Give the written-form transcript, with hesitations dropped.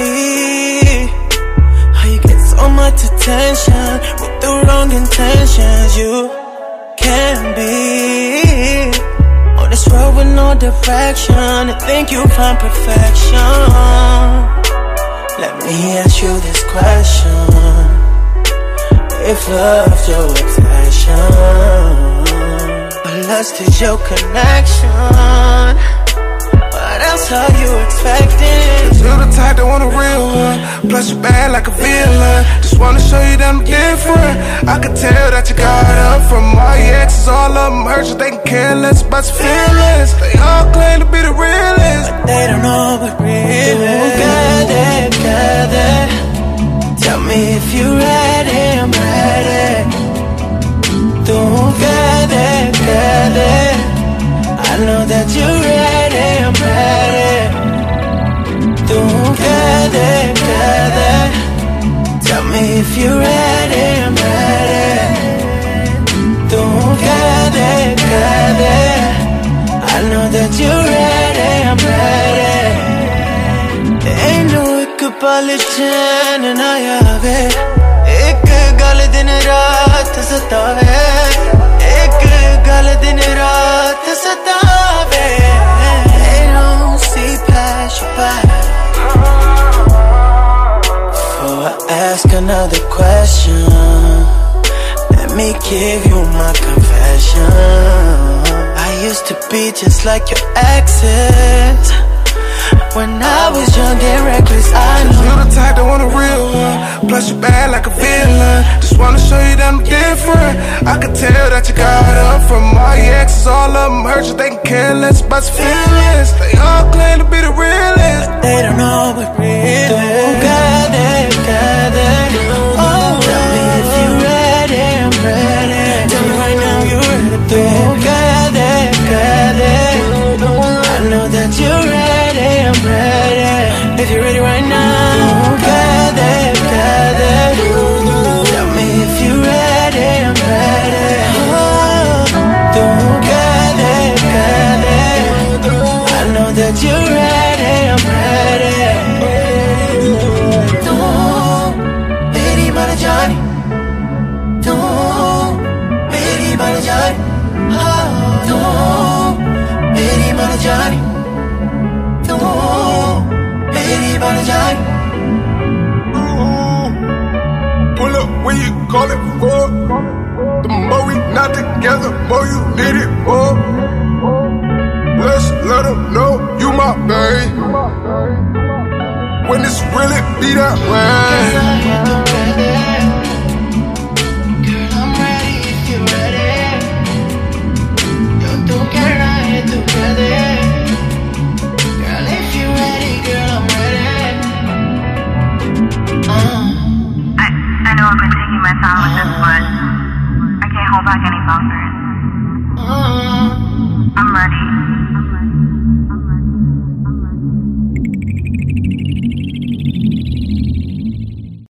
me. How you get so much attention with the wrong intentions? You can't be on this road with no direction and think you find perfection. Let me ask you this question: if love's your obsession, but lust is your connection, what else are you expecting? You're the type that want a real one, plus you bad like a villain. Just wanna show you that I'm different. I can tell that you got up from all your exes. All of them hurt you, they can care less about your feelings. They all claim to be the realest, but they don't know what real is. Together, tell me if you're ready, I'm ready. Together, I know that you're ready, I'm ready. Together, tell me if you're ready, I'm ready. Together, I know that you're ready, I'm ready. Ain't no Iqbal चैन ना आवे, एक गल दिन रात सतावे, एक गल दिन रात सतावे. They don't see past your back. Before I ask another question, let me give you my confession. I used to be just like your exes. When I was young and reckless, I know you're the type that want a real one, plus you bad like a villain. Just wanna show you that I'm different. I can tell that you got up from all your exes. All of them hurt you, they can care less about your feelings. They all claim to be the realest, but they don't know what real is. Together, oh, tell me if you're ready, I'm ready. Tell me right now you're ready. Together, I know that you're ready, I'm ready. If you're ready right now, together, tell me if you're ready, I'm ready. Together, I know that you're ready, I'm ready. Tu, meri mara jani, tu, meri mara jani, tu, meri mara jani. pull up when you call it for. The more we not together, more you need it more. Let's let them know you my babe, when it's really be that way. Girl, I'm ready if you're ready. Yo, tú quieres together. Girl, if you're ready, girl, I'm ready. I know I've been taking my time with this, but I can't hold back any longer. I'm ready.